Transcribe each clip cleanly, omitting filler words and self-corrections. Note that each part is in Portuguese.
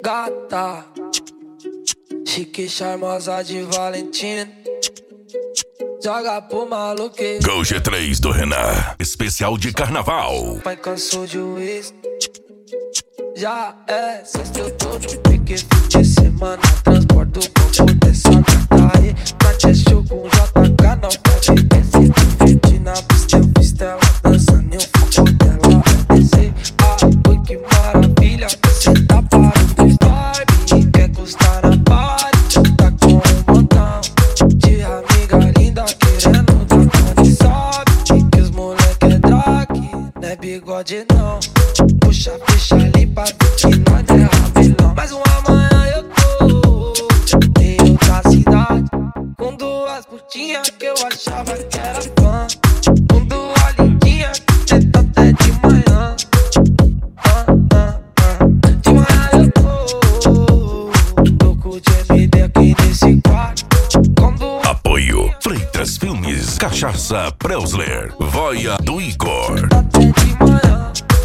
Gata, chique, charmosa de Valentina, joga pro maluqueiro. Gol G3 do Renan, especial de carnaval. Pai cansou de uísque, já é sexta, eu tô no pique. Fim de semana, transporto o corpo dessa gata aí. Na teste com JK, não pode descer. Divertir na pista, eu fiz tela dançando e o foco dela vai descer. Oi, que maravilha, você tá parando o vibe. Quer custar na party, tá com um montão de amiga linda querendo dar conta. Sabe que os moleque é drag, não é bigode não. Puxa, ficha limpa, que nós é rabilão. Mais uma manhã eu tô meio da cidade, com duas putinhas que eu achava que era fã, com duas lindinhas que tenta até de manhã. De manhã eu tô com o GMD aqui nesse quarto. Apoio Freitas Filmes, Cachaça Preusler, Voia do Igor. Até de manhã.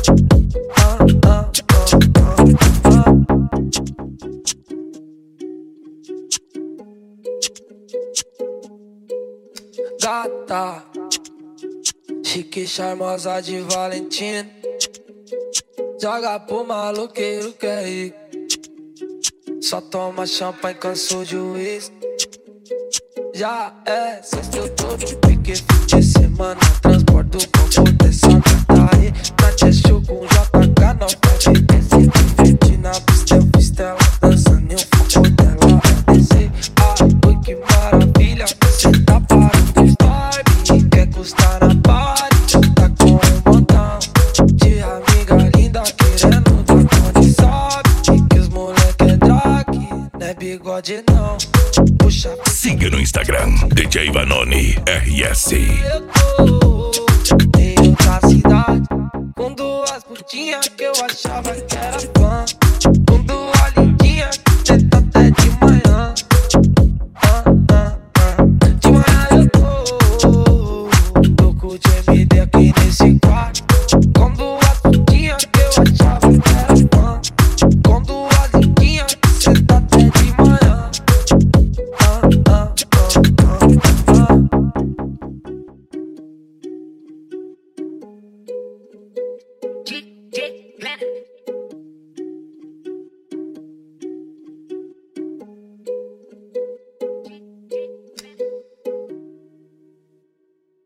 Gata, chique, charmosa de Valentina, joga pro maluqueiro que é rico. Só toma champanhe, cansou de uísque, já é sexta, eu tô no pique. Fim de semana, transporto o corpo dessa gata aí. Na teste com JK, não pode descer. Divertir na pista, eu fiz tela dançando e o foco dela vai descer. Oi, que maravilha, você tá parando o vibe. Quer custar na party, tá com um montão de amiga linda querendo dar conta. Sabe que os moleque é drag, não é bigode não. Puxa, Siga no Instagram, DJ Vanoni RS. eu tô meio da cidade, com duas putinhas que eu achava que era fã, com duas